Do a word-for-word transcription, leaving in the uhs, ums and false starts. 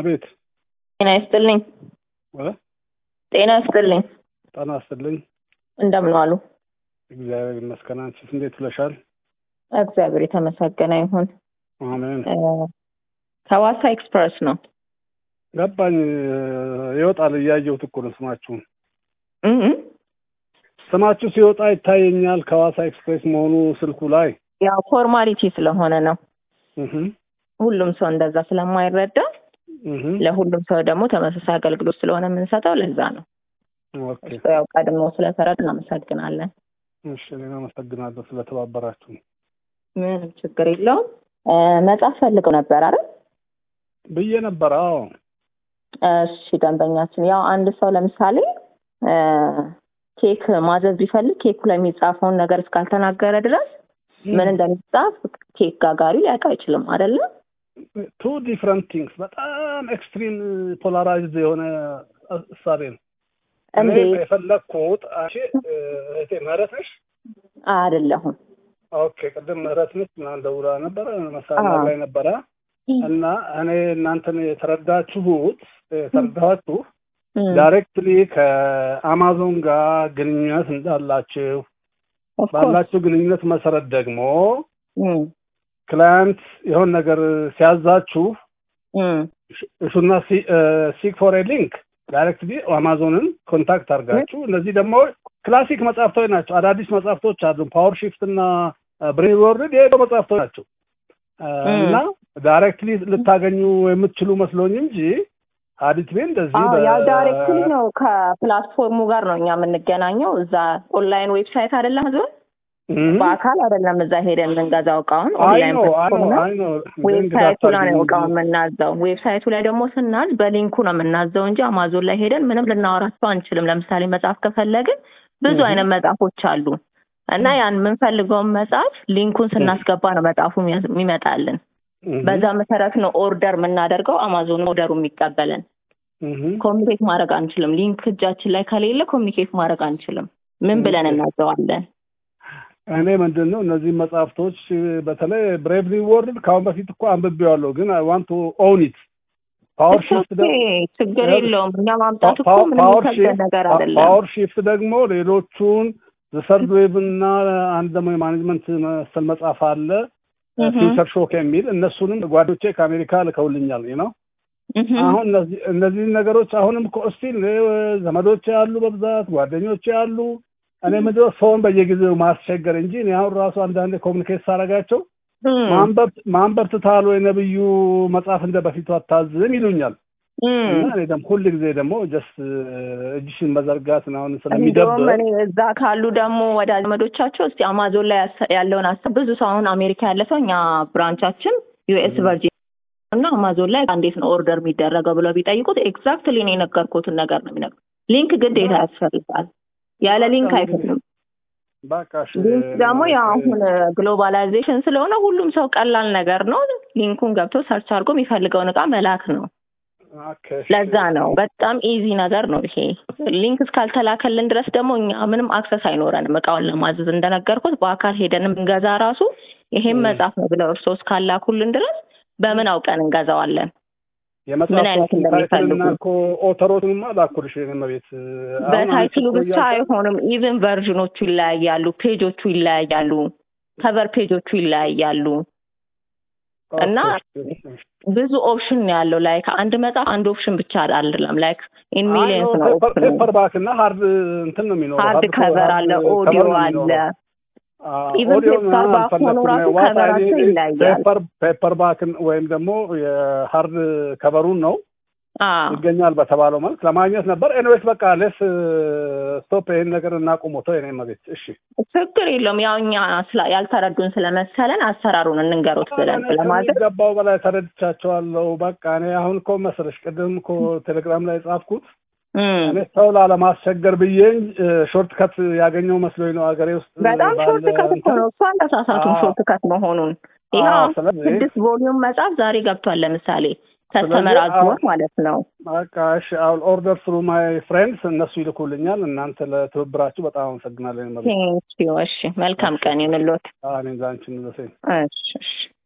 አቤት። ጤና ይስጥልኝ። እ ጤና ይስጥልኝ። ጤና ይስጥልኝ። እንደምን ዋሉ? እግዚአብሔር ይመስገን። አንቺስ እንዴት ውለሻል? እግዚአብሔር የተመሰገነ ይሁን። አሜን። ከዋሳ ኤክስፕረስ ነው። ገባኝ። ይወጣል እያየሁት እኮ ነው ስማችሁን። እህ ስማችሁ ሲወጣ ይታየኛል ከዋሳ ኤክስፕሬስ መሆኑ ስልኩ ላይ። ያው ፎርማሊቲ ስለሆነ ነው። እህ ሁሉም ሰው እንደዛ ስለማይረዳ እህ ለሁሉም ሰው ደግሞ ተመሳሳይ አገልግሎት ስለሆነ የምንሰጠው ለዛ ነው። ኦኬ። ያው ቀድሞ ስለተረዳ እናመሰግናለን። እሺ፣ እኔም አመሰግናለሁ ስለተባበራችሁ። ምንም ችግር የለውም። መጽሐፍ ፈልገው ነበር አይደል? ብዬ ነበር። አዎ። እሺ፣ ደንበኛችን ያው አንድ ሰው ለምሳሌ ኬክ ማዘዝ ቢፈልግ ኬኩ ላይ የሚጻፈውን ነገር እስካልተናገረ ድረስ ምን እንደሚጻፍ ኬክ ጋጋሪ ሊያውቅ አይችልም አይደለ? ቱ ዲፈረንት ቲንግስ። በጣም ኤክስትሪም ፖላራይዝድ የሆነ እሳቤ ነው። እኔ የፈለኩት እሺ፣ እቴ ምህረት ነሽ? አይደለሁም። ኦኬ። ቅድም ምህረት ነሽ ምናምን ደውላ ነበረ መሳና ላይ ነበረ እና እኔ እናንተን የተረዳችሁት የተረዳችሁ ዳይሬክትሊ ከአማዞን ጋር ግንኙነት እንዳላችሁ ባላችሁ ግንኙነት መሰረት ደግሞ ክላይንት የሆነ ነገር ሲያዛችሁ እሱና ሲክ ፎር ኤ ሊንክ ዳይሬክትሊ አማዞንን ኮንታክት አድርጋችሁ እነዚህ ደግሞ ክላሲክ መጽሐፍቶች ናቸው። አዳዲስ መጽሐፍቶች አሉ። ፓወር ሺፍት እና ብሬን ወርድ የሄደው መጽሐፍቶች ናቸው እና ዳይሬክትሊ ልታገኙ የምትችሉ መስሎኝ እንጂ አዲት ቤን እንደዚህ አዎ፣ ያ ዳይሬክትሊ ነው ከፕላትፎርሙ ጋር ነው እኛ የምንገናኘው። እዛ ኦንላይን ዌብሳይት አይደለም አዞ በአካል አይደለም እዛ ሄደን የምንገዛው እቃውን ኦንላይን ነው። ዌብሳይቱ ላይ ነው እቃውን የምናዘው። ዌብሳይቱ ላይ ደግሞ ስናዝ በሊንኩ ነው የምናዘው እንጂ አማዞን ላይ ሄደን ምንም ልናወራቸው አንችልም። ለምሳሌ መጽሐፍ ከፈለግን ብዙ አይነት መጽሐፎች አሉ እና ያን የምንፈልገውን መጽሐፍ ሊንኩን ስናስገባ ነው መጽሐፉ የሚመጣልን። በዛ መሰረት ነው ኦርደር የምናደርገው። አማዞን ኦርደሩ የሚቀበለን። ኮሚኒኬት ማድረግ አንችልም። ሊንክ እጃችን ላይ ከሌለ ኮሚኒኬት ማድረግ አንችልም። ምን ብለን እናዘዋለን? እኔ ምንድነው እነዚህ መጽሐፍቶች በተለይ ብሬቭ ኒው ወርልድ ካሁን በፊት እኮ አንብቤዋለሁ፣ ግን አይ ዋንት ቱ ኦውን ኢት። ፓወር ሺፍት ደግሞ ችግር የለውም። እኛ ማምጣት እኮ ምንም የሚከብድ ነገር አይደለም። ፓወር ሺፍት ደግሞ ሌሎቹን ዘሰርድ ዌቭ እና አንድ ደግሞ የማኔጅመንት መሰል መጽሐፍ አለ ፊውቸር ሾክ የሚል እነሱንም ጓዶቼ ከአሜሪካ ልከውልኛል ነው። አሁን እነዚህ እነዚህ ነገሮች አሁንም እኮ ስቲል ዘመዶቼ ያሉ በብዛት ጓደኞቼ ያሉ እኔ ምንድነው ሰውን በየጊዜው ማስቸገር እንጂ እኔ አሁን ራሱ አንዳንዴ ኮሚኒኬት ሳደርጋቸው ማንበብ ማንበብ ትታሉ የነብዩ መጽሐፍ እንደ በፊቱ አታዝም ይሉኛል። እና እኔ ደግሞ ሁሉ ጊዜ ደግሞ ጀስት እጅሽን መዘርጋት ነው ስለሚደብር እኔ እዛ ካሉ ደግሞ ወዳጅ ዘመዶቻቸው እስቲ አማዞን ላይ ያለውን አሰብ ብዙ ሰው አሁን አሜሪካ ያለ ሰው እኛ ብራንቻችን ዩኤስ ቨርጂኒያ እና አማዞን ላይ እንዴት ነው ኦርደር የሚደረገው ብለው ቢጠይቁት ኤግዛክትሊ ነው የነገርኩትን ነገር ነው የሚነግሩት። ሊንክ ግዴታ ያስፈልጋል። ያለ ሊንክ አይሆንም። ባካሽ ሊንክ ደግሞ ያው አሁን ግሎባላይዜሽን ስለሆነ ሁሉም ሰው ቀላል ነገር ነው። ሊንኩን ገብቶ ሰርች አድርጎ የሚፈልገውን እቃ መላክ ነው። ለዛ ነው በጣም ኢዚ ነገር ነው ይሄ። ሊንክ እስካልተላከልን ድረስ ደግሞ እኛ ምንም አክሰስ አይኖረንም እቃውን ለማዘዝ። እንደነገርኩት በአካል ሄደን እንገዛ ራሱ ይሄን መጽሐፍ ነው ብለው እርሶስ ካላኩልን ድረስ በምን አውቀን እንገዛዋለን? የመጽሐፉን ታይትልና እኮ ኦተሮቱንማ ላኩልሽ የመቤት በታይትሉ ብቻ አይሆንም። ኢቭን ቨርዥኖቹ ይለያያሉ፣ ፔጆቹ ይለያያሉ፣ ከቨር ፔጆቹ ይለያያሉ እና ብዙ ኦፕሽን ያለው ላይክ አንድ መጽሐፍ አንድ ኦፕሽን ብቻ አይደለም። ላይክ ኢን ሚሊየንስ ነው ኦፕሽን። ፔፐር ባክ እና ሃርድ እንትን ነው የሚኖረው። ሃርድ ከቨር አለ፣ ኦዲዮ አለ። ኢቭን ፔፐር ባክ ሆኖ ራሱ ከቨራቸው ይለያያል። ፔፐር ፔፐር ባክ ወይም ደግሞ የሃርድ ከቨሩን ነው ይገኛል በተባለው መልክ ለማግኘት ነበር። ኤኒዌይስ በቃ ለስ ስቶፕ ይሄን ነገር እናቆመው የኔ መቤት። እሺ ችግር የለውም። ያው እኛ ያልተረዱን ስለመሰለን አሰራሩን እንንገሩት ብለን ለማድረግ ገባው በላይ ተረድቻቸዋለሁ። በቃ እኔ አሁን እኮ መሰለሽ ቅድም እኮ ቴሌግራም ላይ ጻፍኩት እኔ ሰው ላለማስቸገር ብዬ ሾርት ከት ያገኘው መስሎኝ ነው አገሬ ውስጥ። በጣም ሾርት ከት እኮ ነው እሷ እንዳሳሳቱን ሾርት ከት መሆኑን። ይሄው ስድስት ቮሊዩም መጽሐፍ ዛሬ ገብቷል ለምሳሌ ተስተመራዙ ማለት ነው። በቃ እሺ አል ኦርደር ፍሩ ማይ ፍሬንድስ እነሱ ይልኩልኛል። እናንተ ለትብብራችሁ በጣም አመሰግናለሁ። ቴንክ ዩ። እሺ መልካም ቀን ይሁንልዎት። አሜን። ዛንቺን ነው። እሺ እሺ